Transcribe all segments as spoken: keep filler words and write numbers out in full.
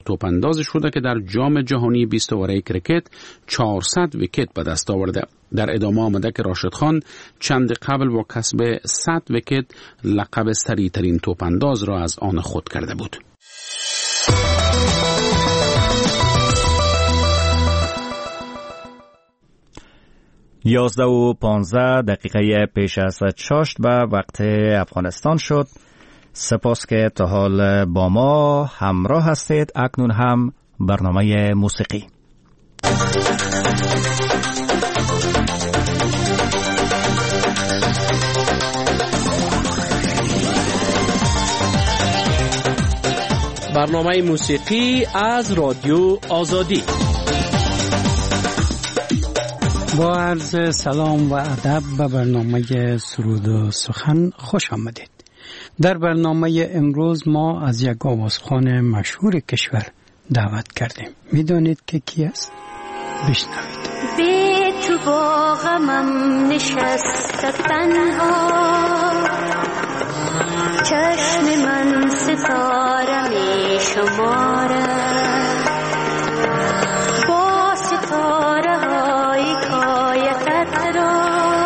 توپ انداز شده که در جام جهانی بیست اوره کرکت چهارصد ویکت به دست آورده. در ادامه آمده که راشد خان چند قبل با کسب صد ویکت لقب سریع ترین توپ انداز را از آن خود کرده بود. یازده و پانزده دقیقه پیش از چاشت به وقت افغانستان شد. سپاس که تا حال با ما همراه هستید. اکنون هم برنامه موسیقی. برنامه موسیقی از رادیو آزادی. با عرض سلام و ادب به برنامه سرود و سخن خوش آمدید. در برنامه امروز ما از یک آوازخوان مشهور کشور دعوت کردیم. میدانید که کی است؟ بشنوید. بی تو با غمم نشست تنها، چشم من ستاره می شمارد، با ستاره های کایتت را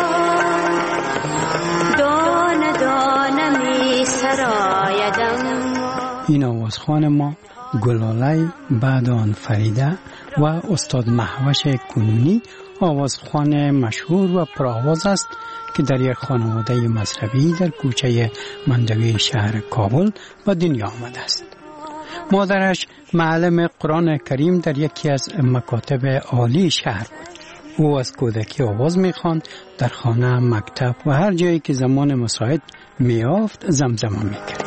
دانه دانه می سرایدم. این آوازخوان ما گلاله بعد آن فریده و استاد مهوش کنونی آوازخوان مشهور و پرآواز است که در یک خانواده مذهبی در کوچه مندوی شهر کابل به دنیا آمده است. مادرش معلم قرآن کریم در یکی از مکاتب عالی شهر بود. او از کودکی آواز می‌خواند، در خانه، مکتب و هر جایی که زمان مساعد می‌یافت زمزمه می‌کرد.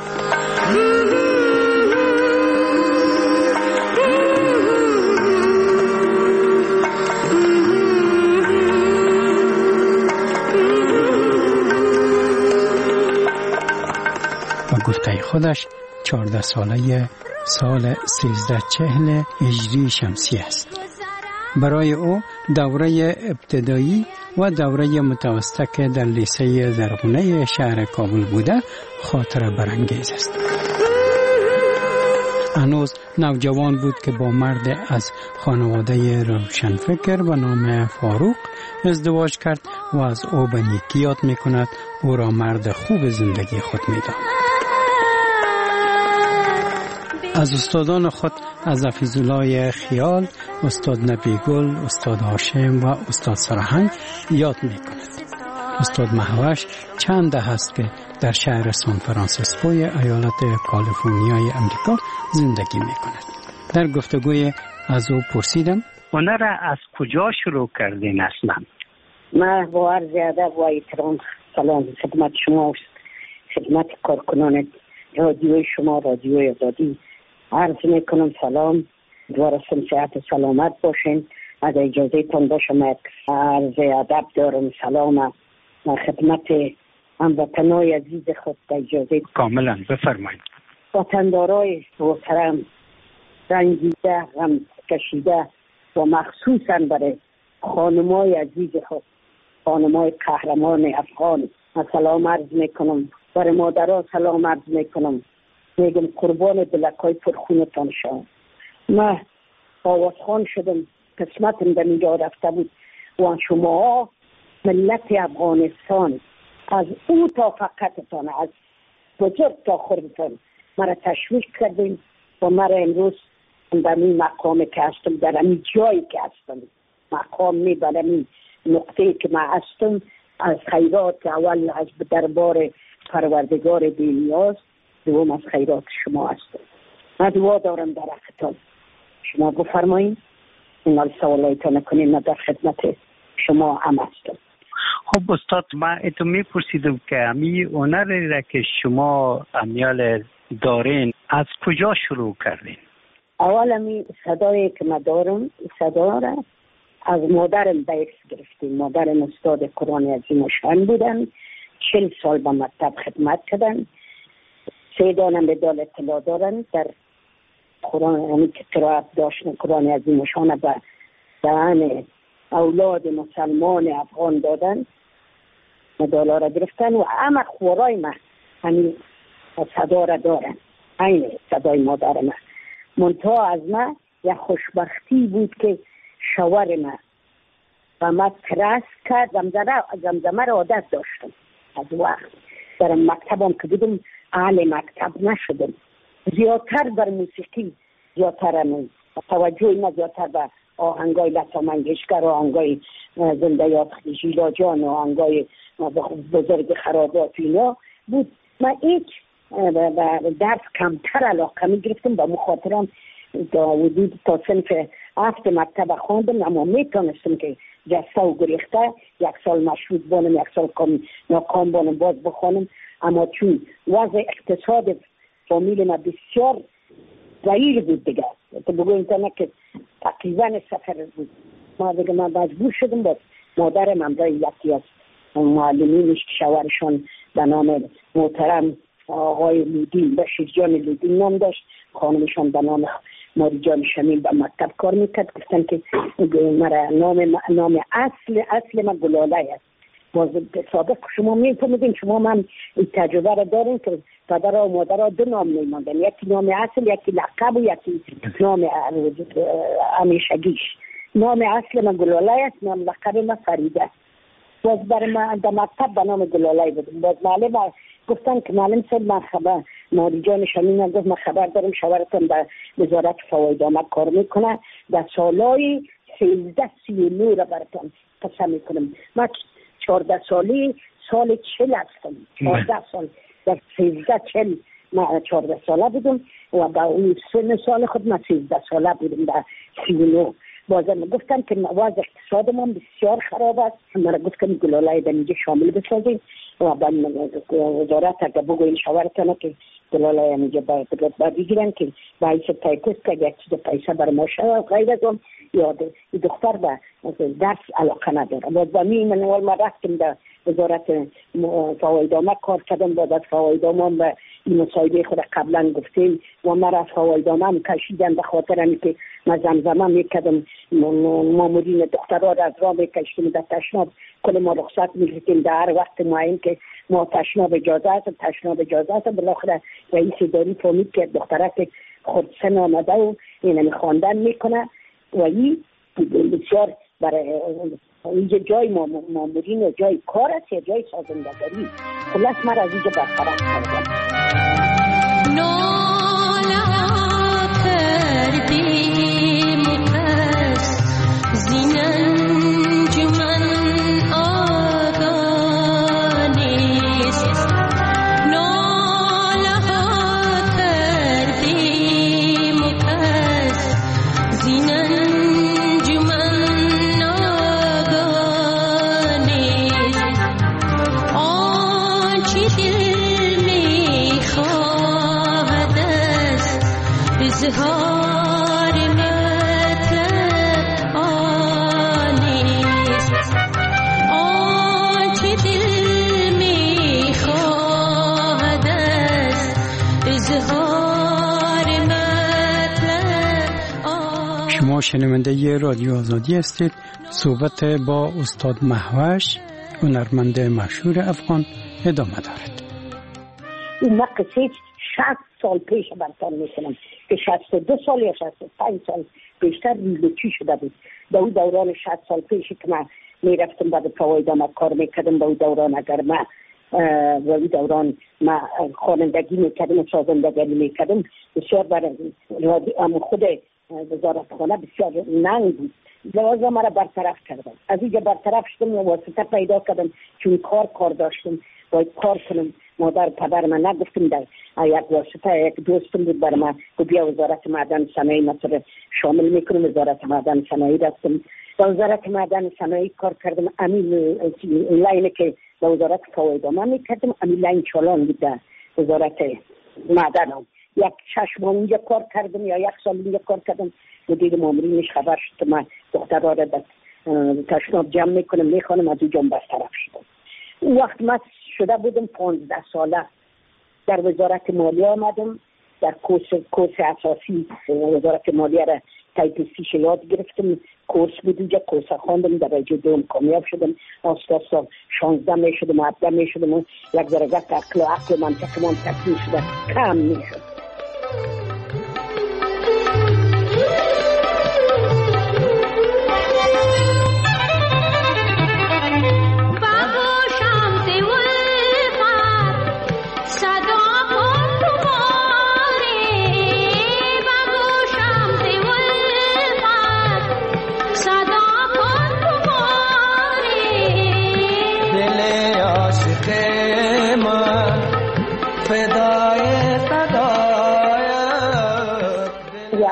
گفته خودش چهارده ساله سال سیزده چهل هجری شمسی است. برای او دوره ابتدایی و دوره متوسطه که در لیسه زرغونه شهر کابل بوده خاطره برانگیز است. هنوز نوجوان بود که با مرد از خانواده روشنفکر به نام فاروق ازدواج کرد و از او به نیکی یاد می کند. او را مرد خوب زندگی خود می داند. از استادان خود از حفیظ‌الله خیال، استاد نبیگل، استاد هاشم و استاد سرهنگ یاد می کند. استاد مهوش چند دهه است که در شهر سان فرانسیسکوی ایالت کالیفرنیای امریکا زندگی می کند. در گفتگوی از او پرسیدم هنر را از کجا شروع کردین اصلا؟ من با عرض ادب و احترام سلام خدمت شما، خدمت کارکنان رادیوی شما، رادیوی آزادی عرض میکنم سلام، دوارستون صحت و سلامت باشین. از اجازه تان باشم عرض ادب دارم سلام خدمت هموطنای عزیز خود. اجازه کاملا بفرمایید. وطندارای محترم، رنجیده، غم کشیده و مخصوصا برای خانمای عزیز خود، خانمای قهرمان افغان سلام عرض میکنم. برای مادرها سلام عرض میکنم. میگم قربان بلکای پرخونتان شد. من آوازخوان شدم، قسمتم در اینجا رفته بود و شما ملت افغانستان از او تا فقطتان، از بزرگ تا خردتان مرا تشویق کردیم و مرا امروز در این مقام که هستم، در این جایی که هستم، مقام می در این نقطه که من هستم، از خیرات اول از دربار پروردگار بی‌نیاز، دوم از خیرات شما هستم. من دعا دارم در حقتان. شما بفرمایید این سوالایتان کنید، من در خدمت شما هم هستم. خب استاد، من اتو میپرسیدم که امی هنری را که شما امیال دارین از کجا شروع کردین؟ اول امی صدایی که من دارم، صدا را از مادرم بیکس گرفتیم. مادرم استاد قرآن عظیم و شان بودن، چل سال با مکتب خدمت کردن، سه دانم به دال اطلاع دارن در قرآن، یعنی که قرائت داشتن قرآن عظیم و شان به دهن اولاد مسلمان افغان دادن، مدالا را گرفتن و همه خورای من همین صدا را دارن، این صدای مادر من. منتها از من یک خوشبختی بود که شوهر من و من ترس کرد. زمزمه را عادت داشتم از وقت در مکتبم که بودم اهل مکتب نشدم. زیادتر بر موسیقی زیادتر من توجه ما زیادتر به آهنگای لتا منگشکر و آهنگای زنده یاد ژیلا جان و آهنگای بزرگ خرابات اینا بود. من هیچ درس کمتر علاقه می گرفتم. با مخاطران تا حدود تا صنف هفت مکتب خواندم، اما میتونستم که جسته و گریخته یک سال مشروط بانم، یک سال ناکام بانم، باز بخوانم. اما چون وضع اقتصاد فامیل ما بسیار ضعیف بود دیگه، تو بگو اینطور که تقریبا سفر بود، ما دیگه من مجبور شدم. باز مادرم همراه یکی از معلمینش که شوهرشان به نام محترم آقای لودین، بشیر جان لودین نام داشت، خانمشان به نام ماری جان شمیل به مکتب کار میکرد. گفتن که مرا نام نام اصل اصل من گلاله است. باز سابق شما میفهمیدین، شما من این تجربه را دارین که پدر و مادر را دو نام میماندن، یکی نام اصل، یکی لقب و یکی نام همیشگیش. نام اصل من گلاله است، نام لقب من فریده. باز برای من در مکتب به نام گلاله بودم. باز معلم گفتن که معلم صاحب من خبر ماری جان شمین گفت من خبر دارم شوهرتون در وزارت فواید آمد کار میکنه، در سالهای سیزده سی و نو را براتون قسم میکنم. من چهارده سالی سال چل هستم، چهارده سال در سیزده چل من چهارده ساله بودم و با اون سن سال خود من سیزده ساله بودم در سی و نو. بازم گفتن که وضع اقتصاد ما بسیار خراب است، مرا گفتن گلاله در اینجا شامل بسازیم و با وزارت اگر بگوین شوهرتان که گلاله اینجا باید بگیرن که باعث تایپیست که یک چیز پیسه بر ما شود غیر از اون یا دختر به درس علاقه نداره. باز با می منوال ما رفتم در وزارت فوایدامه کار کردم. بعد از فوایدامه به این مصاحبه خود قبلا گفتیم و مرا از فوایدامه هم کشیدن به خاطر همی که من زمزمه میکردم، مامورین دخترها را از راه میکشتیم در تشناب، کل ما رخصت میگیریم در هر وقت معین که ما تشناب اجازه هست تشناب اجازه هست. بالاخره رئیس اداری فهمید که دختره که خود سن آمده و این خواندن میکنه و این بسیار برای اینجا جای مامورین جای کار است یا جای سازندگاری. خلاص من از اینجا برطرف کردم. ناله کردیم پس زین انجمن آگاه نیست، ناله کردیم پس زین انجمن آگاه نیست. آنچه دل میخواهد است اظهار مطلب آن نیست. آنچه دل میخواهد است اظهار مطلب آن. شما شنونده رادیو آزادی هستید. صحبت با استاد مهوش، هنرمند مشهور افغان، ادامه دارد. این من قصه شصت سال پیش براتون میکنم که شصت و دو سال یا شصت و پنج سال بیشتر ریلوچی شده بود. در اون دوران شصت سال پیشی که من میرفتم بعد فواید آمد کار میکردم، در اون دوران اگر من و اون دوران من خوانندگی میکردم و سازندگی میکردم، بسیار برای خود وزارت خانه بسیار ننگ بود. لازم مرا برطرف کردم. از اینجا برطرف شدم و واسطه پیدا کردم چون کار کار داشتم باید کار کنم. مادر پدر من نگفتم، در یک واسطه یک دوستم بود بر من که بیا وزارت معدن صنایع مثلا شامل میکنم. وزارت معدن صنایع رفتم، در وزارت معدن صنایع کار کردم. امین لاینه که در وزارت فوایدامه میکردم، امین لاین چالان بود در وزارت معدن هم. یک شش ماه اینجا کار کردم یا یک سال اینجا کار کردم. مدیر مامورینش خبر شد من دخترها را در تشناب جمع میکنم میخوانم، از اونجا برطرف شدم. اون وقت من شده بودم پانزده ساله. در وزارت مالیه آمدم، در کورس کورس اساسی وزارت مالیه را تایپیستیش یاد گرفتم. کورس بود اینجا، کورس خواندم، در درجه دوم کامیاب شدم. آستا آستا شانزده میشدم، هفده میشدم و یک درجه عقل و عقل منطق من تکمیل شده کم میشد.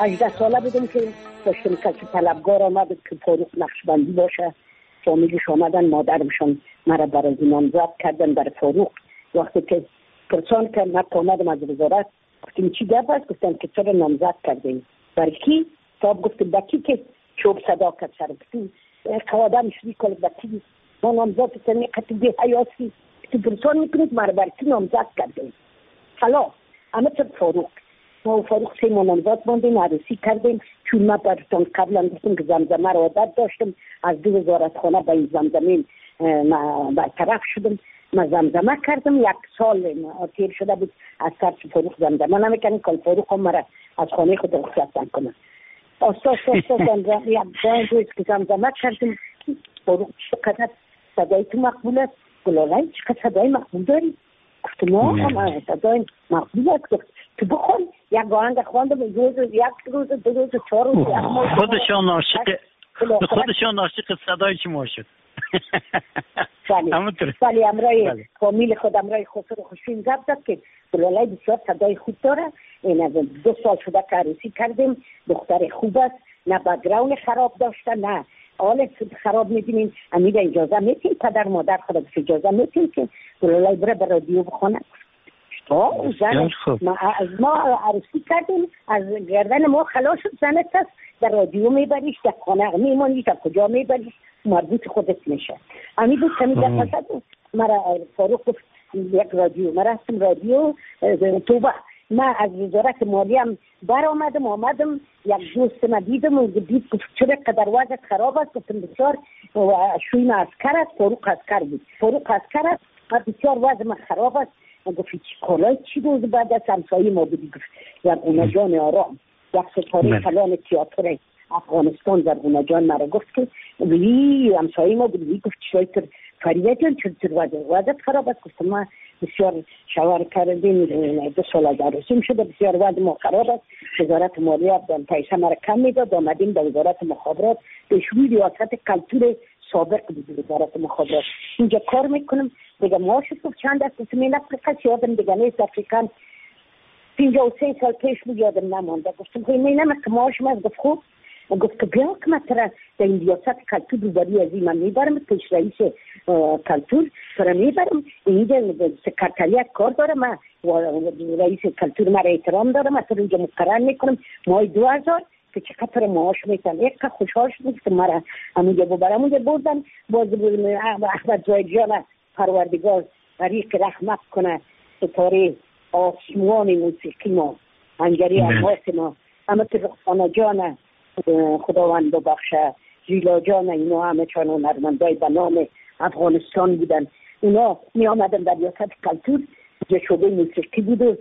هجده ساله بودم که داشتم کسی طلبگار آمد که فاروق نقشبندی باشه. فامیلش آمدن، مادرمشان مرا برای نامزد کردن برای فاروق. وقتی که پرسان که من آمدم از وزارت گفتیم چی گپ است؟ گفتم که چرا نامزد کردیم؟ برای کی؟ صاحب گفت بکی که چوب صدا کرد سر تو قوادم شدی کل بکی ما نامزد کردیم که بی حیاسی تو پرسان میکنید مرا برای کی نامزد کردیم؟ حالا اما چه فاروق ما و فاروق سه ما نامزد باندیم، عروسی کردیم. چون من براتون قبلا گفتم که زمزمه را عادت داشتم، از دو وزارتخانه به این زمزمه برطرف شدم. من زمزمه کردم، یک سال تیر شده بود از طرف فاروق زمزمه نمیکنم که فاروق هم مرا از خانه خود رخصت نکنه. آستا آستا زمزمه یک باید روز که زمزمه کردم فاروق چقدر صدای تو مقبول است؟ گلالای چقدر صدای مقبول داری؟ گفتم ما هم صدای مقبول است. گفت تو بخون یک آهنگ خواندم روز یک روز دو روز چهار روز خودشان عاشق خودشان عاشق صدای شما شد. ولی امرای فامیل خود امرای خسرو خوشین گفت داد که گلالای بسیار صدای خوب داره. این از دو سال شده که عروسی کردیم، دختر خوب است، نه بک‌گراند خراب داشته نه حال خراب می‌بینیم. امید اجازه میتین پدر مادر خود اجازه میتین که گلالای بره به رادیو بخونه. آه زن ما از ما عروسی کردیم، از گردن ما خلاص شد، زنت است در رادیو میبریش، در خانه میمانیش، در کجا میبریش مربوط خودت میشه. امید بود کمی در پسد مرا فاروق گفت یک رادیو، مرا رفتم رادیو توبه. من از وزارت مالی هم بر آمدم آمدم یک دوست ما دیدم و دید گفت چرا قدر وضعت خراب است؟ گفتم بسیار شویم عسکر است. فاروق عسکر بود. فاروق عسکر است و بسیار وضع من خراب است. گفت چی کالای چی روز بعد از همسایه ما بودی؟ گفت یک اونجان آرام یک ستاره فلان تیاتر افغانستان در اونجان مرا گفت که وی همسایه ما بودی. گفت چرای تر فریده جان چطور وضع وضعت خراب است؟ گفتم ما بسیار شوهر کردیم دو سال از عروسیم شده، بسیار وضع ما خراب است. وزارت مالیه پیسه مرا کم میداد، آمدیم به وزارت مخابرات به شوی ریاست کلتور سابق بود وزارت مخابرات اینجا کار میکنم. دیگه معاش گفت چند است؟ گفتم این افریقا یادم دیگه نیست، افریقا پنجاه و سه سال پیش بود یادم نمانده. گفتم خیلی می نمید که معاشم از گفت خوب. گفت که بیا که من ترا در این ریاست کلتور روبری از این من میبرم پیش رئیس کلتور ترا میبرم اینجا سکرتریات کار دارم، من رئیس کلتور مرا احترام دارم، من ترا اینجا مقرر میکنم مای دو هزار که چقدر معاش میتن. یک که خوشحال شد که مرا همونجا ببرم. اونجا بردن باز احمد زاید جان پروردگار غریق رحمت کنه، ستاره آسمان موسیقی ما انگری الماس ما اما که رخصانه جان خداوند ببخشه، جیلا جان، اینا همه چون هنرمندای به نام افغانستان بودن. اونا می آمدن در ریاست کلتور، یه شعبه موسیقی بود و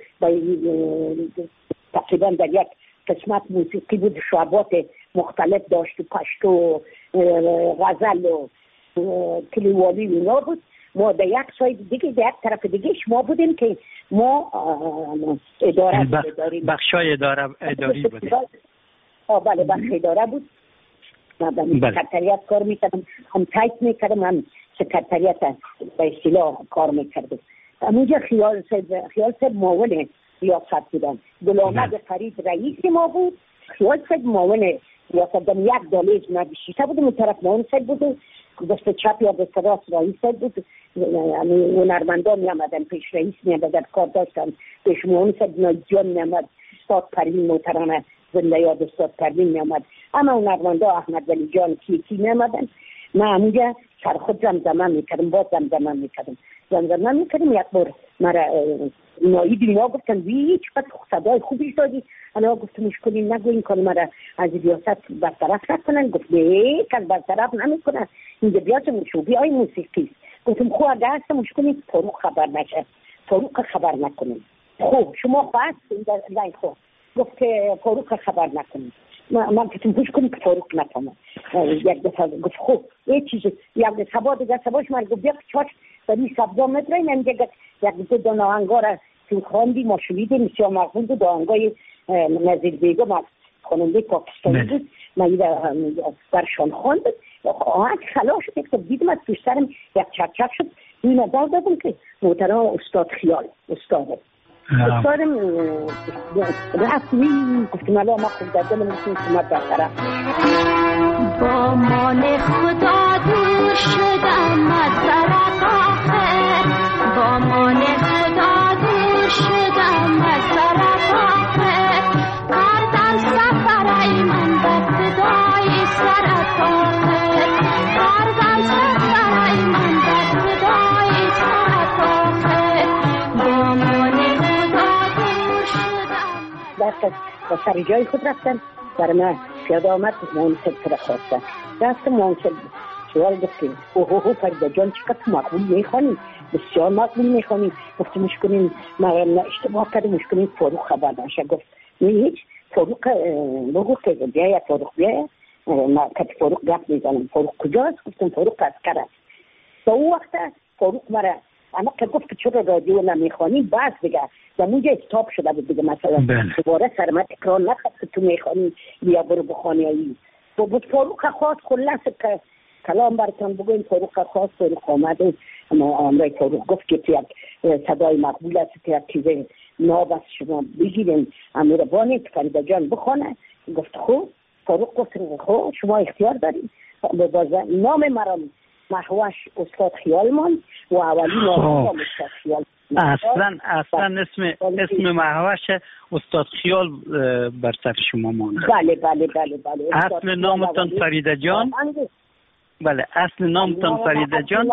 تقریبا در یک قسمت موسیقی بود، شعبات مختلف داشت، پشت و غزل و کلیوالی و اینا بود. ما در یک ساید دیگه در یک طرف دیگه ما بودیم که ما اداره داریم، بخشای اداره اداری بودیم. آه بله بخش اداره بود. من در سکرتریات کار میکردم، هم تایپ میکردم هم سکرتریات به اصطلاح کار میکردم. همونجا خیال سید خیال سید معاون ریاست بودن. گلامد فرید رئیس ما بود، خیال سید معاون ریاست دم یک دالیز نبیشیده بود، اون طرف معاون سید بود، دست چپ یا دست راست رئیس سید بود. هنرمندان می آمدن پیش رئیس می آمدن کار داشتن، پیش معاون سید نایجان می آمد، استاد پروین محترم زنده یاد استاد پروین می آمد. اما هنرمندا احمد ولی جان کیکی می آمدن. من همونجا سر خود زمزمه می کردم، باز زمزمه می کردم زمزمه می کردم. یک بار مرا نایی دینا گفتن وی چقدر صدای خوبی دادی. انا گفتم مشکلی نگو این کار مرا از ریاست برطرف نکنن. گفت نه کس برطرف نمی کنن، اینجا بیاتم شوبی های موسیقی. گفتم خوب اگه هست مشکلی فاروق خبر نشه، فاروق خبر نکنیم. خوب شما خواست این خوب گفت که فاروق خبر نکنیم. من گفتم گوش کنیم که فاروق نکنه. یک دفعه گفت خوب یه چیزی یک سبا دیگه سباش من گفت یک چاش بری سبزا مدره نمیگه یک دو دو آهنگا را تو خواندی ما شنیدیم بسیار مقبول بود. آهنگای نظیر بیگم از خواننده پاکستانی بود، من برشان خواند. آهنگ خلاص شد که دیدم از پشت سرم یک چک چک شد. این دار دادم که محترم استاد خیال استاد استادم رسمی گفتم الان ما خود در دلم گفتیم که ما برطرف با مان خدا دور شدم از طرف آخر با مان خدا دور شدم از طرف آخر کردم سفر ایمن به صدای سرت آخر کردم سفر ایمن به صدای سرت آخر با مان خدا دور شدم و سر جای خود رفتم برای من پیاده آمد مانسل تره خواستم رفتم مانسل سوال گفتیم اوه اوه فریده جان چقدر مقبول میخوانی بسیار مقبول میخوانی گفتیم مشکنین من اشتباه کردم مشکنین فاروق خبر نشه گفت نه هیچ فاروق بگو که بیاید فاروق بیاید ما کت فاروق گفت میزنم فاروق کجاست گفتم فاروق از کرد تا اون وقت فاروق مرا اما که گفت که چرا رادیو نمیخوانی بعد دیگه و موجه استاپ شده بود دیگه مثلا دوباره سرما تکرار نخواست که تو میخوانی یا برو بخوانی ای و بود فاروق خواست خلاص که کلام براتون بگویم فاروق خواست فاروق آمده اما آمرای فاروق گفت که یک صدای مقبول است که یک چیز ناب است شما بگیرین امیر بانی فریده جان بخونه گفت خوب فاروق گفت خوب شما اختیار دارید نام مرا محوش استاد خیالمان و اولی نام استاد خیال اصلا اصلا اسم اسم محوش استاد خیال بر سر شما مانده. بله بله بله بله اصل نامتان فریده جان. بله اصل نامتان فریده جان.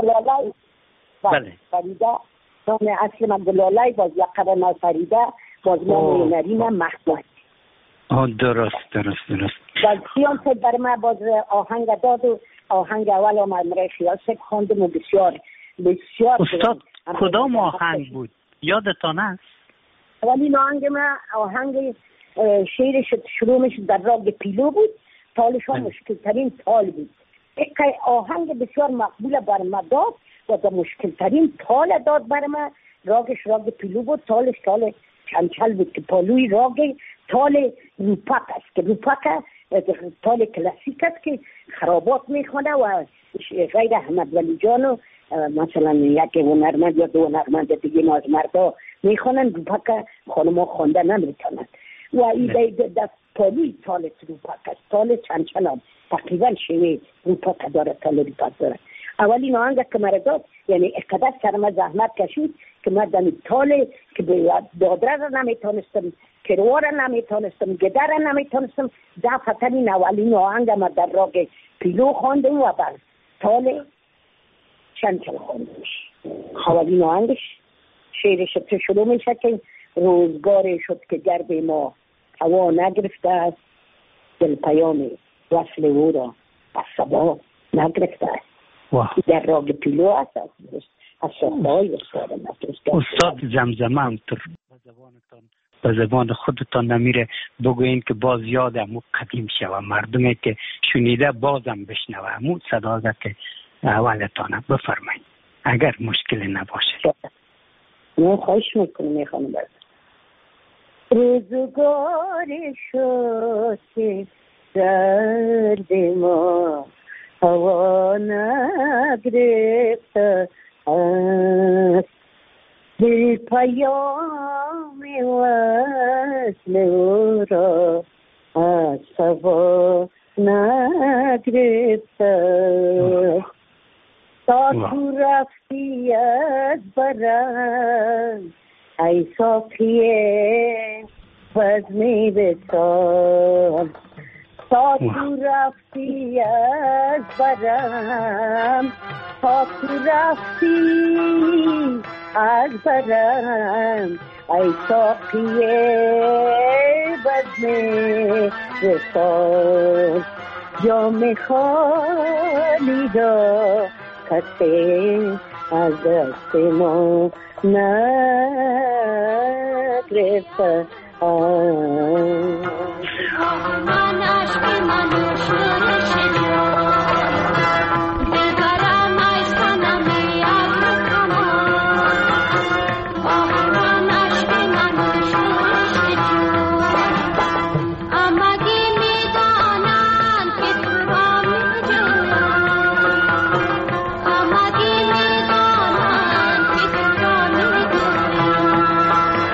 بله فریده نام اصل من گلالای باز لقب من فریده باز نام نرینم محمود. آه درست درست درست. باز خیال سد بر من باز آهنگ داد و آهنگ اول آمد خیال سد خواندم و بسیار بسیار استاد کدام آهنگ بود یادتان است؟ ولی آهنگ ما آهنگ شعرش شروع میشه در راگ پیلو بود تالش ها مشکل ترین تال بود یک آهنگ بسیار مقبول بر ما داد و در مشکل ترین تال داد بر ما راگش راگ پیلو بود تالش تال چنچل بود که پالوی راگ تال روپک است که روپک تال کلاسیک است که خرابات میخونه و غیر احمد ولی جانو مثلا یک هنرمند یا دو هنرمند دیگه ما از مردا میخوانن روپک خانما خوانده نمیتونن و این دست پالی تال روپک است تال چند چنان تقریبا شوی روپک داره تال روپک داره اولی آهنگ که مرا داد یعنی اقدر سرم زحمت کشید که من دمی تال که دادره را نمیتونستم کروار را نمیتونستم گدر را نمیتونستم دفعتا این اولین آهنگ ما در راگ پیلو خواندم و بر تال چند چل خواندمش اولین آهنگش شعرش تو شروع میشه که روزگار شد که گرد ما هوا نگرفته است دل پیام وصل او را از صدا نگرفته است در راگ پیلو هست از صدای استاد زمزمه همطور به زبان خودتان نمیره بگوین که باز یادم قدیم شوه مردمی که شنیده بازم بشنوه مو صدا که اولتانه بفرمایید اگر مشکل نباشه. نه خواهش میکنم میخوانم برد روزگار شد که درد ما هوا نگرفته است دل پیام وصل او را از صبا نگرفته تا تو رفتی از برم ای ساقیه بزمی بسان تا تو رفتی از برم تا تو رفتی از برم ای ساقیه بزمی بسان جام خالی را کسی از دست ما نگرفته من عشق من شورش دلبرم ای صنمی از کمان من عشق من شورش امگی میدانم که تو را میجویم امگی میدانم که تو را میجویم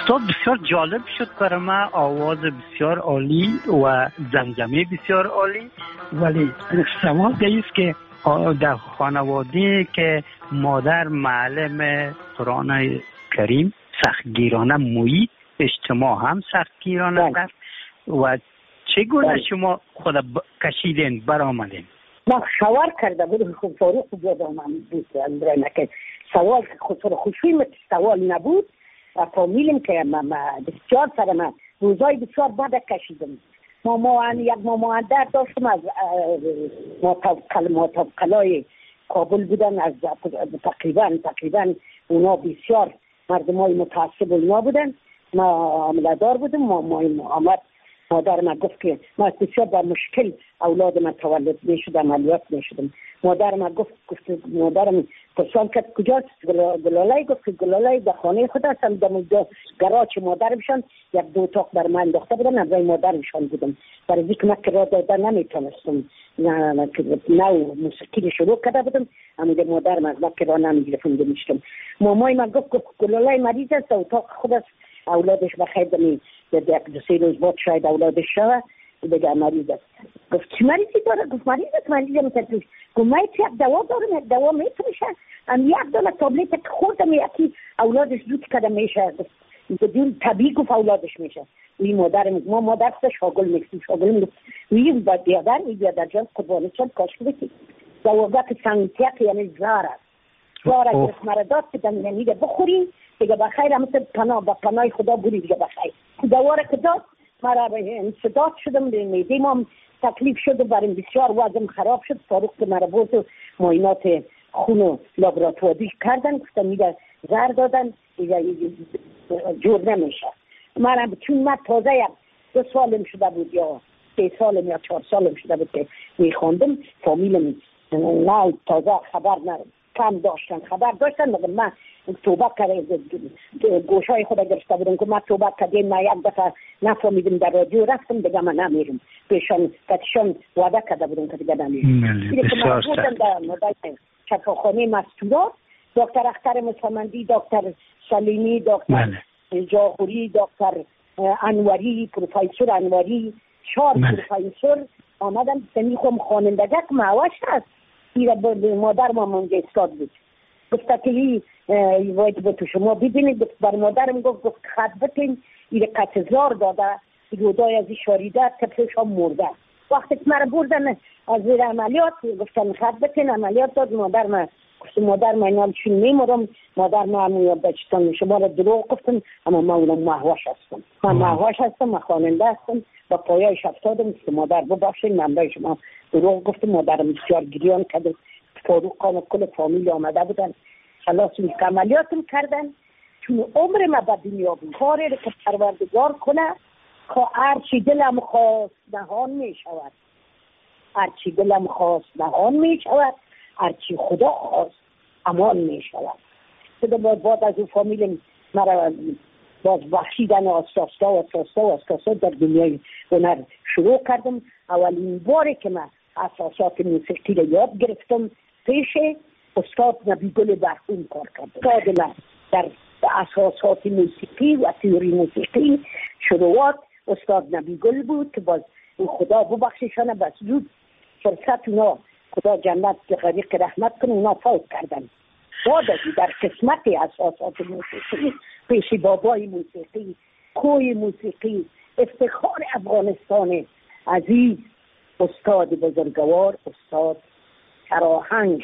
استاد بسیار جالب شد برای من، آواز بسیار عالی و زمزمه بسیار عالی. ولی سوال است که در خانواده که مادر معلم قرآن کریم سختگیرانه، محیط اجتماع هم سختگیرانه است و چگونه شما خود کشیدین برآمدین؟ ما شوار کرده بودم خود فاروق بیاد آمد بود اندرانه که سوال خود خوشوی مثل سوال نبود و فامیلیم که بسیار سر من روزای بسیار بده کشیدم. ما ما یک ماماندر داشتم از ماتوقلای کابل بودن، از تقریبا تقریبا اونا بسیار مردم های متعصب اونا بودن. ما عملدار بودم. ما ما آمد مادر من گفت که ما بسیار با مشکل اولاد من تولد می شد، عملیات می شدم. مادر من گفت گفت مادرم پرسان کرد کجاست؟ گلالای گفت که گلالای در خانه خود هستم. در دو گراج مادرمشان یک دو اتاق بر من انداخته بودن، از برای مادرمشان بودم. برای اینکه من که را دادن نمیتونستم، نه نو موسیقی شروع کرده بودم، اما در مادرم از من که را نمیگرفتم دمیشتم. مامای من گفت گفت گلالای مریض است، اتاق خود است، اولادش بخیر دمی یک دو سه روز بعد شاید اولادش شود بگه مریض است. گفت چی مریضی داره؟ گفت مریض است. مریض هم ترکیش گفت من یک دوا دارم، یک دوا میتونشه هم یک دانه تابلیت که خوردم یکی اولادش زود کده میشه. بدون طبیعی گفت اولادش میشه. وی مادرم ما مادر خودش شاگل میکسیم شاگل میکسیم وی با بیادر وی بیادر جان قربانی چند کاش بکی دواغت سنگتیق یعنی زار است. زار است مرداد که دم نمیده بخوری دیگه بخیر، همون پناه با پناه خدا بوری دیگه بخیر. دواره که داد مرا به انصداد شدم، میدیم هم تکلیف شد و بریم بسیار وزم خراب شد. فاروق که مرا بود و معاینات خون و لابراتواری کردن، گفتن میده زر دادن جور نمیشه. من چون من تازه یک دو سالم شده بود یا سه سالم یا چهار سالم شده بود که میخوندم، فامیلم نه تازه خبر نه کم داشتن، خبر داشتن مگر من توبه کرده گوشای خود گرفته بودم که من توبه کردیم. من یک دفعه نفهمیدم در رادیو رفتم دیگه من نمیرم پیشان کتشان وعده کرده بودم که دیگه نمیرم. دیگه که من بودم در مدت شفاخانه مستورات، دکتر اختر مسلمندی، دکتر سلیمی، دکتر جاهوری، دکتر انوری، پروفیسور انوری، چهار پروفیسور آمدن سمیخم خوانندگه که معوش هست ایره مادر ما منجه استاد بود. گفته که ای باید با تو شما ببینید. بر مادرم گفت گفت خط بتین ایره قطزار داده رودای ازی شاریده تپلش هم مرده. وقتی که مرا بردن از زیر عملیات گفتن خط بتین عملیات داد. مادر من گفت مادر من اینام چون میمورم. مادر من همون بچتان شما را دروغ گفتم، اما من اونم محوش هستم. من محوش هستم، من خواننده هستم. با پایایش افتادم که مادر ببخشید من برای شما دروغ گفتم. مادرم بسیار گریان کرد. فاروق خان و کل فامیل آمده بودن، خلاص می عملیاتم کردن. چون عمر ما به دنیا بود کاری رو که پروردگار کنه که هرچی دلم خواست نهان می شود، هرچی دلم خواست نهان می شود، هرچی خدا خواست امان می شود. خدا باید بعد از اون فامیل مرا باز بخشیدن آستاستا و آستاستا و آستاستا در دنیای هنر شروع کردم. اولین باری که من اساسات موسیقی رو یاد گرفتم پیش استاد نبی گل برخون کار کردم. استاد من در اساسات موسیقی و تئوری موسیقی شروعات استاد نبی گل بود که باز خدا ببخششانه بس زود فرصت اونا خدا جنت غریق رحمت کنه اونا فوت کردن. بعد در قسمت اساسات موسیقی پیش بابای موسیقی، کوی موسیقی، افتخار افغانستان عزیز استاد بزرگوار استاد سراهنگ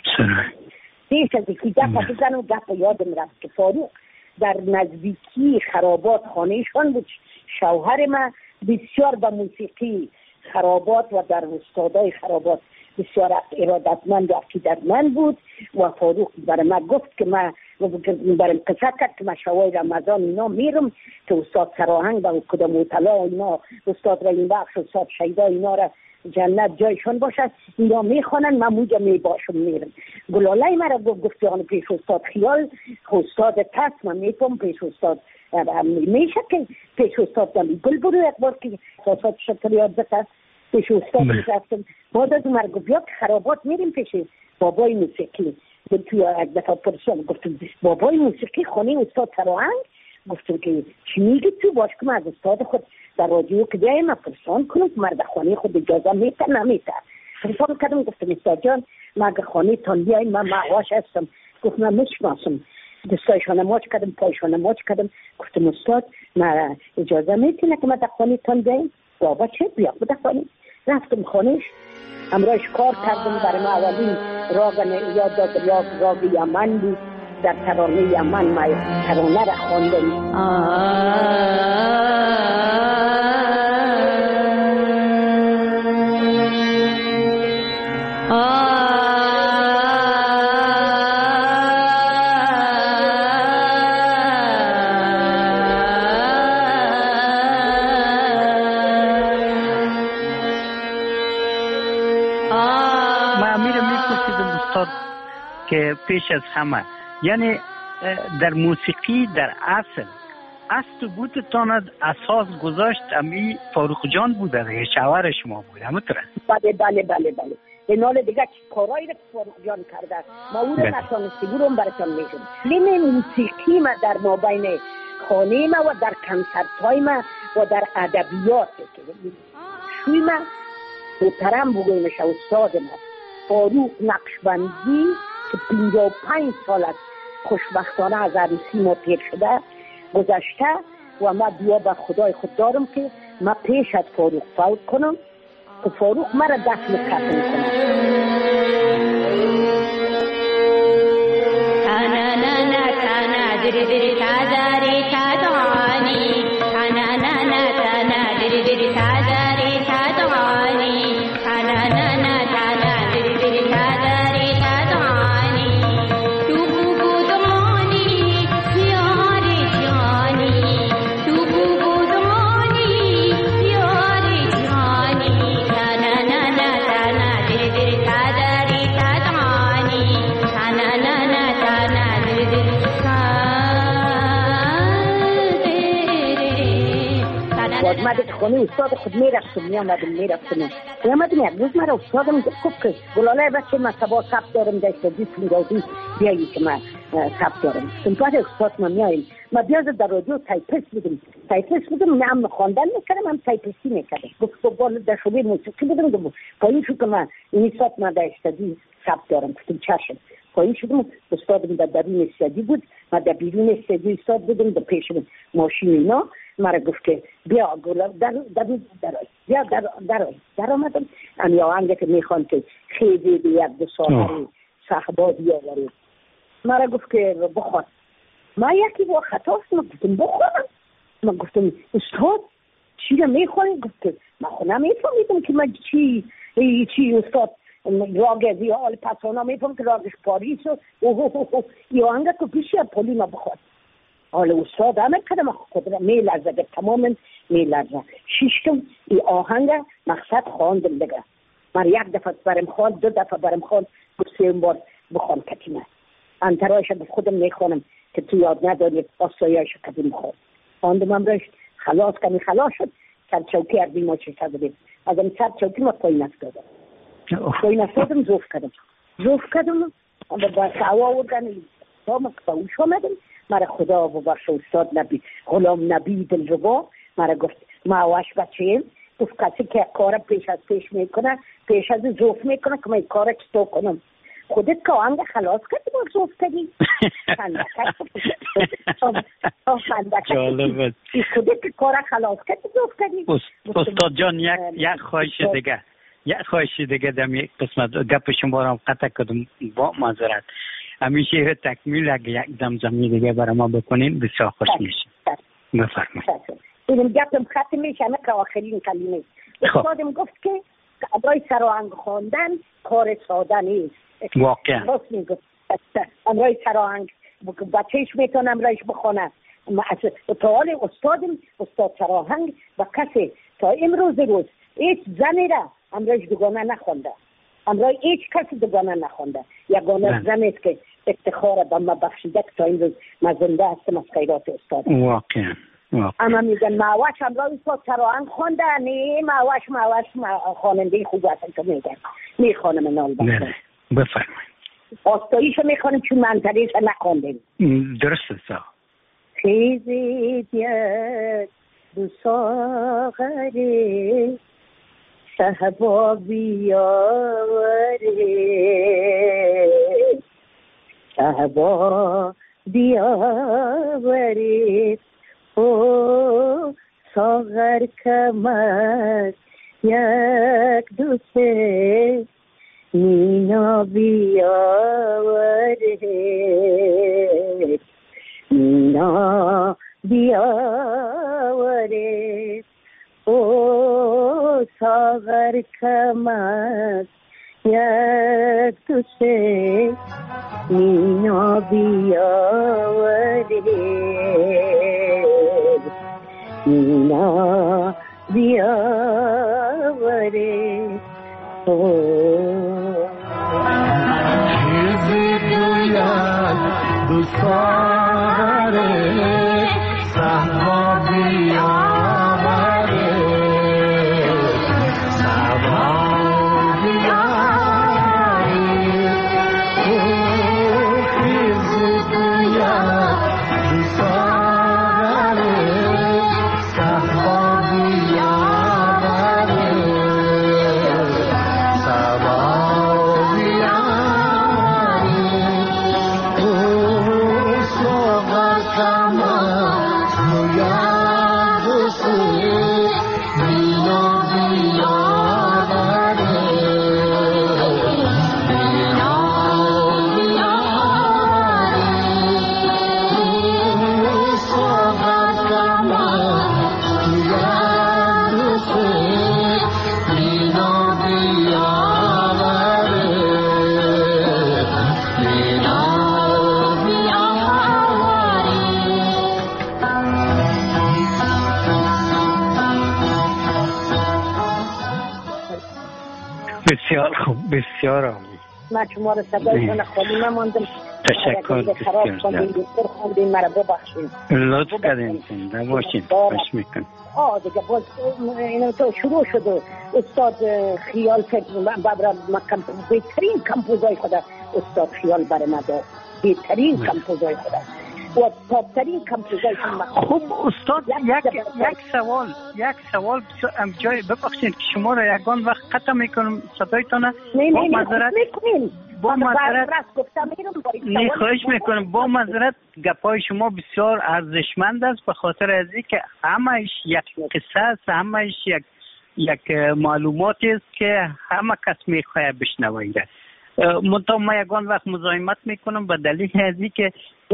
پیش از یکی دفعه بزنم دفعه یادم رفت که فاروق در نزدیکی خرابات خانهشان بود. شوهر من بسیار به موسیقی خرابات و در استادای خرابات بسیار ارادتمند و عقیدتمند بود و فاروق برای من گفت که من برای قصه کرد که من شوای رمضان اینا میرم که استاد سراهنگ و کدام مطلع اینا استاد رحیم بخش استاد شیدا اینا را جنت جایشون باشد اینا میخوانن من موجه میباشم میرم. گلالای مرا گفت گفت جان پیش استاد خیال استاد تس من میپم پیش استاد میشه که پیش استاد نمی گل برو یک بار که اساسات شکریات بتست پیش استاد میرفتم. بعد از مرا گفت یا خرابات میریم پیش بابای موسیقی. توی یک دفعه پرسیدم گفتم بابای موسیقی خانه استاد سراهنگ گفتم که چی میگی تو؟ باش که من از استاد خود در رادیو که بیایم پرسان کنم که مرد خانه خود اجازه میتر نمیتر. پرسان کردم گفتم استاد جان من اگه خانه تان بیایم من معواش هستم. گفت من میشناسم. دستایشان ماچ کردم پایشان ماچ کردم. گفتم استاد من اجازه میتونه که من در خانه تان بیایم؟ بابا چه بیا بوده خانه. رفتم خانهش امروز کار کردم. برای ما اولین راگ یاد داد راگ راگ یمن بود. در ترانه یمن ما ترانه را خواندم. که پیش از همه یعنی در موسیقی در اصل اصل بودتان اساس گذاشت امی فاروق جان بوده دیگه، شوهر شما بوده همونطوره؟ بله بله بله بله. این حال دیگه کارایی رو فاروق جان کرده ما اون رو نتانستی برون براتان میگم. فیلم موسیقی ما در مابین خانه ما و در کنسرت های ما و در ادبیات شوی ما محترم بگویمش استاد ما فاروق نقشبندی که پنجاه و پنج سال از خوشبختانه از عروسی ما پیر شده گذشته و ما دعا به خدای خود دارم که ما پیش از فاروق فوت کنم که فاروق مرا دفن کفن کنم. تانا نانا تانا دری دری تاداری تادانی تانا نانا تانا دری دری تاداری تادانی تانا نانا تانا دری دری تاداری تادانی تو بودمانی یار جانی تو بودمانی یار جانی تانا نانا تانا دری دری تاداری تادانی تانا نانا تانا دری دری باز مدد خونه استاد خود میرفتم میامدم میرفتم میامدم یک روز مرا استادم گفت که گلاله بچه من سبا ثبت دارم داشته دیست میرازی بیایی که من ثبت دارم. سنپاد استاد من میاییم ما بیازه در رادیو تایپیست بودم تایپیست بودم نه هم خواندن میکردم هم تایپیستی میکردم. گفت بالا در شبه موسیقی بودم گفت پایین شد که من این استاد من در استادی ثبت دارم. گفتم چشم. پایین شدم استادم در درون استادی بود من در بیرون استادی استاد بودم در پیش ماشین اینا. مرا گفت که بیا گلاب در در در بیا در در در آمدم. امی آهنگ که میخوان که خیلی به یک دو سال صحبا بیاورید. مرا گفت که بخواد. ما یکی با خطاست ما گفتم بخوادم. ما گفتم استاد چی رو میخوانی؟ گفت که ما خود نمیفهمیدم که من چی چی استاد راگ از یا آل پسانا میفهم که راگش پاریس و یا آهنگ که پیشی پولی ما بخواد. حالا استاد همه کدام خود را می لرزه تماما می لرزه. شیشتم ای آهنگ مقصد خواندم دیگه. من یک دفعه برم خواند دو دفعه برم خواند گفت سیم بار بخوان کتیمه. انترایش به خودم میخوانم که تو یاد نداری آسایش کدیم خواند. خواندم هم رشت خلاص کمی خلاص شد سر چوکی اردی ما چه شدیم. از این سر چوکی ما پایین افتادم. پایین افتادم زوف کدم. زوف کدم و با سعوا وردن تا ما کفاوش آمدم. مرا خدا و بخش استاد نبی غلام نبی دلربا مرا گفت معواش بچه گفت کسی که کار پیش از پیش میکنه پیش از زوف میکنه که من کار چطور کنم. خودت که آهنگ خلاص کردی با زوف کردی جالبه. خودت که کار خلاص کردی زوف کردی. استاد جان یک یک خواهش دیگه یک خواهش دیگه دم یک قسمت گپ شما را قطع کردم با معذرت. همیشه شعر تکمیل اگه یک دمزمی دیگه برای ما بکنین بسیار خوش میشه. بفرمایید. اینم گفتم ختم میشه نه که آخرین کلمه. استادم گفت که برای سراهنگ خواندن کار ساده نیست. واقعا. راست میگه. برای سراهنگ بچهش میتونه امروز بخونه. تا حال استادم استاد سراهنگ و کسی تا امروز روز هیچ زنی را امروز دوگانه نخونده. امروز هیچ کسی دوگانه نخونده. یگانه زن است که افتخار به ما بخشیده که تا این روز من زنده هستم از خیرات استاد. واقعا. اما میگن معواش امروز استاد سراهنگ خونده نه معواش معواش خواننده خوب هستن که میگن میخوانم نال بخشم. بفرمایید. آستاییشو میخوانم چون منطقیش نخوندیم. درسته سا. خیزید یک دو ساغره صحبا بیاوره صحبا بیاوره او ساغر کمر یک دو سه مینا بیاوره مینا بیاوره او ساغر کمر یک دو سه مینا بیاوره مینا بیاوره او چیزی دوید دو ساغره صحبا بیاوره صحبا بیاوره او چیزی دوید دو ساغره صحبا بیاوره صحبا بسیار خوب، بسیار عالی. من شما رو صدایتان خالی نماندم. تشکر بسیار زیاد. خواندین مرا ببخشید. لطف کردین زنده باشین. خوش میکنم. آه دیگه باز اینو تو شروع شد استاد خیال فکر بابرا مکم بهترین کمپوزای خدا استاد خیال برای ما داد. بهترین کمپوزای خدا. و تاپترین کمپوزای خدا. خب استاد یک یک سوال یک سوال جای ببخشید که شما را یگان وقت قطع میکنم صدایتان نه نه با معذرت میکنین با معذرت گفتم نه خواهش میکنم با معذرت گپای شما بسیار ارزشمند است به خاطر از اینکه همش یک قصه است، همش یک یک معلوماتی است که همه کس میخواد بشنوه. منتها ما یگان وقت مزاحمت میکنم به دلیل از اینکه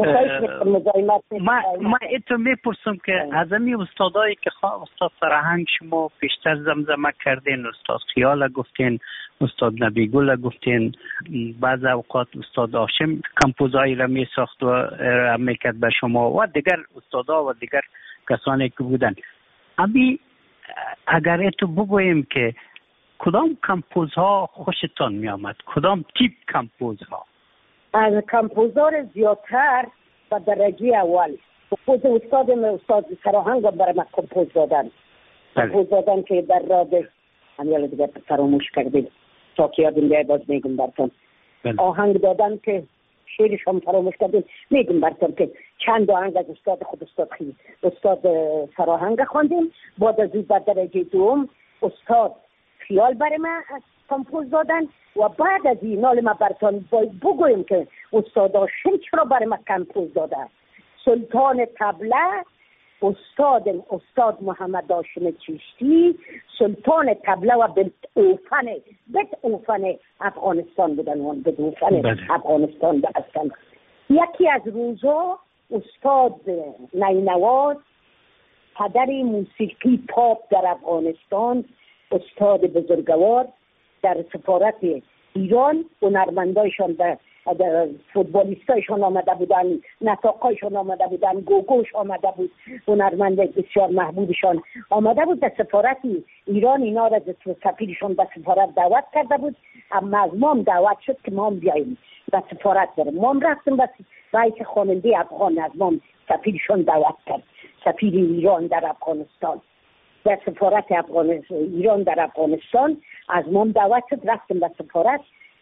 ما ما اتو میپرسم که از امی استادایی که استاد سرهنگ شما پیشتر زمزمه کردین، استاد خیال گفتین، استاد نبیگل گفتین، بعض اوقات استاد هاشم کمپوزایی را می ساخت و میکرد به شما و دیگر استادا و دیگر کسانی که بودن. امی اگر اتو بگوییم که کدام کمپوزها خوشتان می آمد؟ کدام تیپ کمپوزها؟ از کمپوزار زیادتر و درجه اول خود استاد من استاد سراهنگ برای من کمپوز دادن. کمپوز دادن که در راد همیال دیگه فراموش کردیم تا که یادم بیای باز میگم براتون. آهنگ دادن که شعرش هم فراموش کردیم میگم براتون که چند آهنگ از استاد خود استاد خیلی استاد سراهنگ خواندیم. بعد از این در درجه دوم استاد خیال برای من کمپوز دادن و بعد از این نال ما براتون بگویم که استاد هاشم چرا برای ما کمپوز دادن. سلطان طبله استاد استاد محمد هاشم چشتی سلطان طبله و بت اوفن بت اوفن افغانستان بودن و بت اوفن افغانستان هستن. یکی از روزا استاد نینواز پدر موسیقی پاپ در افغانستان استاد بزرگوار در سفارت ایران هنرمندایشان در فوتبالیستایشان آمده بودن، نطاقایشان آمده بودن، گوگوش آمده بود، هنرمند بسیار محبوبشان آمده بود در سفارت ایران. اینا را سفیرشان به سفارت دعوت کرده بود، اما از ما هم دعوت شد که ما هم بیاییم به سفارت بریم. ما هم رفتیم به رئیس خواننده افغان، از ما هم سفیرشان دعوت کرد، سفیر ایران در افغانستان در سفارت افغانستان ایران در افغانستان از ما دعوت شد، رفتیم به سفارت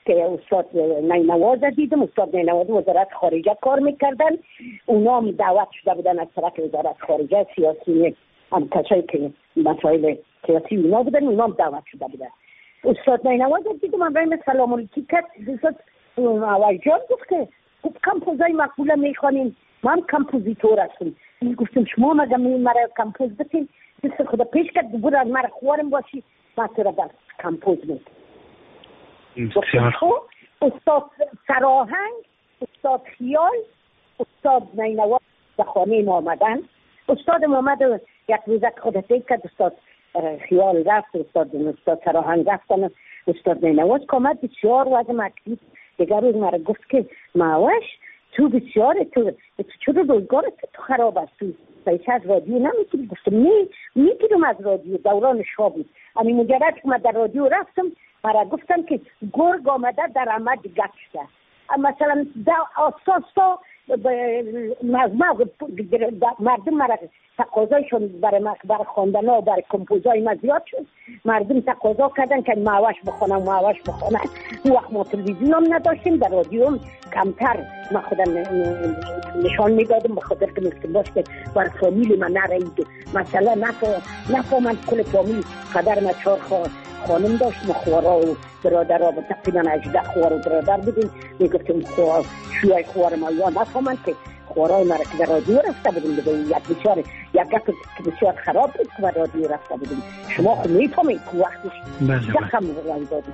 که استاد نینواز دیدم. استاد نینواز وزارت خارجه کار میکردن، اونا هم دعوت شده بودن از طرف وزارت خارجه، سیاسی هم کسایی که مسائل سیاسی اونا بودن، اونا هم دعوت شده بودن. استاد نینواز دیدم، من رایم سلام علیکی کرد. استاد آوازجان گفت که کمپوزای مقبوله میخوانیم، من کمپوزیتور هستم. گفتم شما مگه مرا کمپوز بتین؟ دست خدا پیش کرد بور از مرا خوارم باشی، من تو را بر کمپوز میکنم. استاد سراهنگ، استاد خیال، استاد نینواز به خانه ما آمدن. استاد محمد یک روزه خود تیک کرد، استاد خیال رفت، استاد استاد سراهنگ رفتن، استاد نینواز کامد بسیار وضع مکتیب. دیگر روز مرا گفت که معوش تو بسیاره، تو چرا روزگارت تو خراب است، تو پیسه از رادیو نمیتونی؟ گفتم نه میتونم از رادیو. دوران شاه بود. امی مجرد که من در رادیو رفتم مرا گفتم که گرگ آمده در عمد گشته. مثلا آساستا مردم مرا تقاضایشون برای برای خواندن ها برای کمپوزای ما زیاد شد. مردم تقاضا کردن که معوش بخونم معوش بخونم. اون وقت ما تلویزیون هم نداشتیم، در رادیو هم کمتر ما خودم نشان میدادم، به خاطر که میگفتم باش که برای فامیل من نرهید. مثلا نفهمن کل فامیل قدر ما چهار خانم داشت، ما خوارا و برادر ها تقریبا هجده خوار و برادر بودیم. میگفتیم خوار شوی خوار ما یا نفهمن که خوارای مرا که در رادیو رفته بودیم. بگویم یک بسیار یک گفت که بسیار خراب بود که در رادیو رفته بودیم. شما خود میفهمید که وقتش زخم رای دادیم.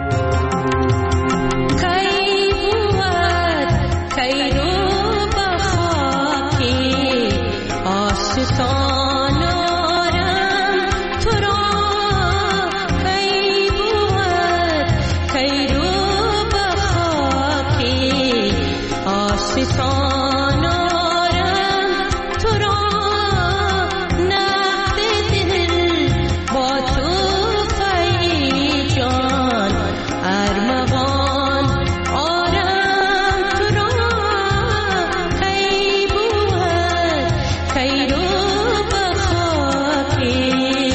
کی بود کی رو بخاکی آشتان آرم تو را، کی بود کی رو بخاکی آشتان آرم تو را، نقد دل با تو خیلی جان ارمغان آرم تو را، کی بود کی رو بخاکی.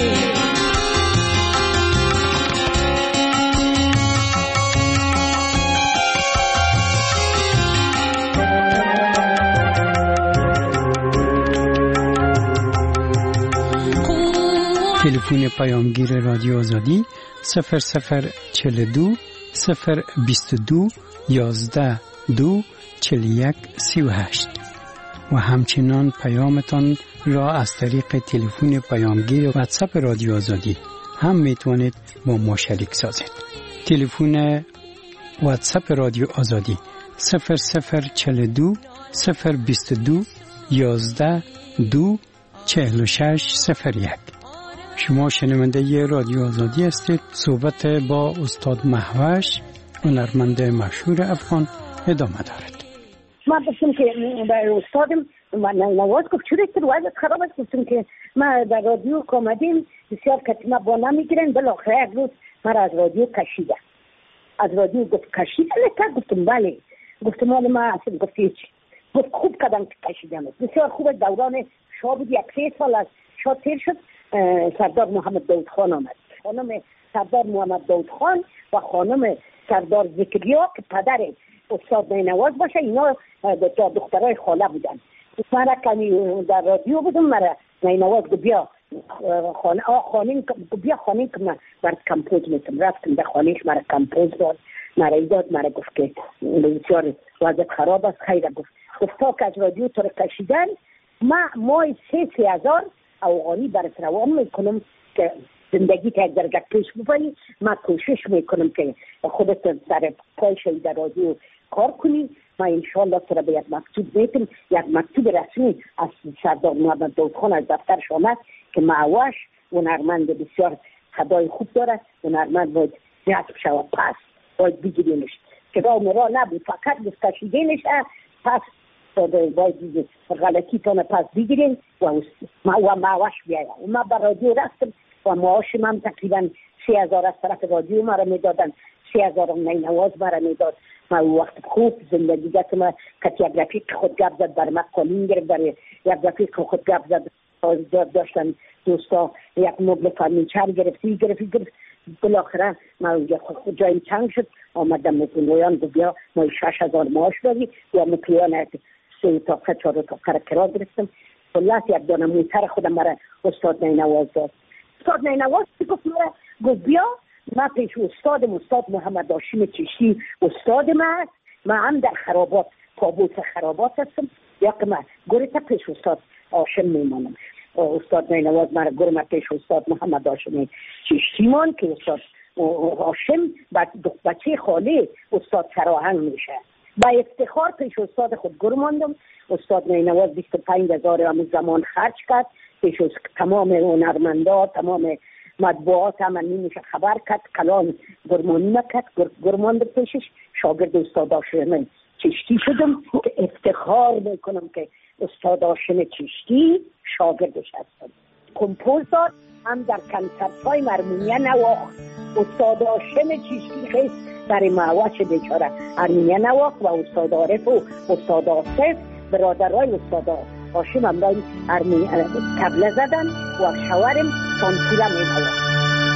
تلفن پیامگیر رادیو آزادی صفر صفر چهل و دو صفر بیست و دو یازده دو چهل و یک سی و هشت و همچنان پیامتان را از طریق تلفن پیامگیر واتساپ رادیو آزادی هم میتوانید با ما شریک سازید. تلفن واتساپ رادیو آزادی صفر صفر چهل و دو صفر بیست و دو یازده دو چهل و شش صفر یک. شما شنونده ی رادیو آزادی هستید. صحبت با استاد مهوش، هنرمند مشهور افغان، ادامه دارد. ما گفتم که به استادم نواز گفت چرا که وضعیت خراب است؟ گفتم که ما در رادیو کامدیم بسیار کتیمه با نمیگیرن. بالاخره یک روز ما از رادیو کشیده. از رادیو گفت کشیده نکرد؟ گفتم بله. گفتم مال ما اصلا. گفت هیچ. گفت خوب کدام کشیدم. بسیار خوب. دوران شاه بود، یک سه سال از شاه تیر شد. سردار محمد داود خان آمد. خانم سردار محمد داود خان و خانم سردار زکریا که پدر استاد نینواز باشه، اینا دو دخترای خاله بودن. من کمی در رادیو بودم، مرا نینواز گفت بیا خانه خانه بیا خانه که من برات کمپوز میتونم. رفتم در خانه که مرا کمپوز داد، مرا ایداد. مرا گفت که بسیار وضع خراب است. خیلی گفت گفت تا که از رادیو تو را کشیدن ما مای سه سه هزار افغانی برات روان میکنم که زندگی تا یک درجه پیش ببری. من کوشش میکنم که خودت سر پای شوی در رادیو کار کنی. ما انشاءالله تو را به یک مکتوب میتونم، یک مکتوب رسمی از سردار محمد داود خان از دفترش آمد که معوش هنرمند بسیار صدای خوب دارد، هنرمند باید جذب شود، پس باید بگیرینش. که راه مرا نبود، فقط گفت کشیدینش پس باید غلطی تانه پس بگیرین و معوش بیاید. ما بر رادیو رفتم و معاش من تقریبا سی هزار از طرف رادیو مرا میدادن، سی هزار هم نینواز مرا میداد. ما وقت خوب زندگی گفتم که یک رفیق خود گپ زد بر من قانون گرفت، برای یک رفیق خود گپ زد داشتن دوستا یک مبل فرنیچر گرفتی گرفتی گرفت بالاخره ما خود جایم چنگ شد، آمدم مکنویان گو بیا ما شش هزار معاش داری یا مکنویان سه تا چهار تا کرا گرفتم. خلاص یک دانه موتر خودم مرا استاد نینواز داد. استاد نینواز گفت مرا گو بیا ما پیش استادم، استاد محمد هاشم چشتی استاد ما است، ما هم در خرابات تابوت خرابات هستم، یا که ما گوریتا پیش استاد هاشم میمانم. استاد نینواز مرا گرم پیش استاد محمد هاشم چشتی مان که استاد هاشم بچه خاله استاد سراهنگ میشه. با افتخار پیش استاد خود گرماندم. استاد نینواز بیست و پنج هزار همون زمان خرج کرد، پیش تمام هنرمندا تمام مطبوعات هم میشه خبر کرد، کلان گرمانی نکرد، گرماند پیشش. شاگرد استاد هاشم چشتی شدم که افتخار میکنم که استاد هاشم چشتی شاگردش هستم. کمپوزر هم در کنسرت های ارمنیا نواخت. استاد هاشم چشتی خیست برای معوچ بیچاره ارمنیا نواخت و استاد عارف و استاد آصف برادرای استاد هاشم هم دایم تبله زدن و شوارم سانتوره می نواخت.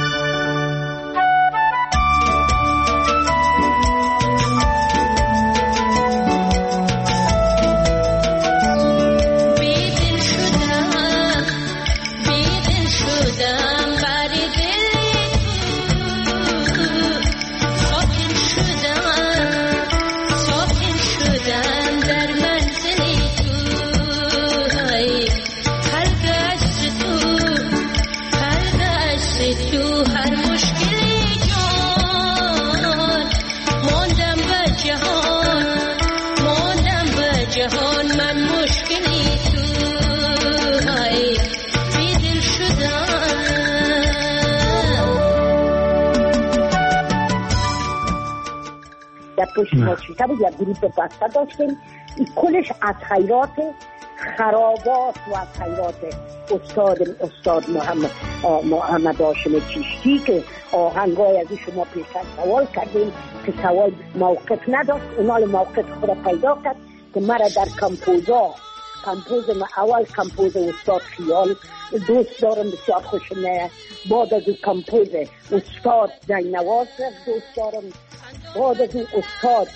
پشت ماچیتا بود، یک گروه بسته داشتیم. این کلش از خیرات خرابات و از خیرات استاد استاد محمد محمد هاشم چشتی که آهنگای از شما پیشتر سوال کردیم که سوال موقف نداشت. اونال موقف خود پیدا کرد که مرا در کمپوزا کمپوز اول کمپوز استاد خیال دوست دارم، بسیار خوشم. بعد از کمپوز استاد نینواز دوست دارم. بعد از این استاد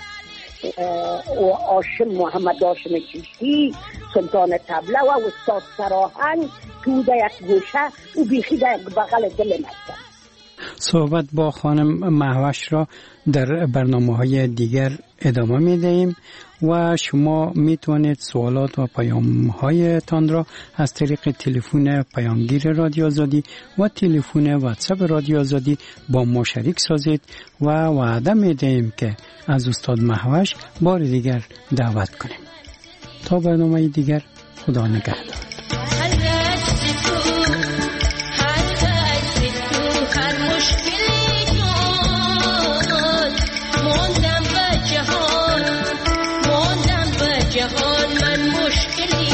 هاشم محمد هاشم چشتی سلطان طبله و استاد سراهنگ که او در یک گوشه او بیخی در بغل دل هستن. صحبت با خانم مهوش را در برنامه های دیگر ادامه می دهیم و شما می توانید سوالات و پیام هایتان را از طریق تلفن پیامگیر رادیو آزادی و تلفن واتساپ رادیو آزادی با ما شریک سازید و وعده می دهیم که از استاد مهوش بار دیگر دعوت کنیم. تا برنامه دیگر، خدا نگهدار. جهان من مشکلی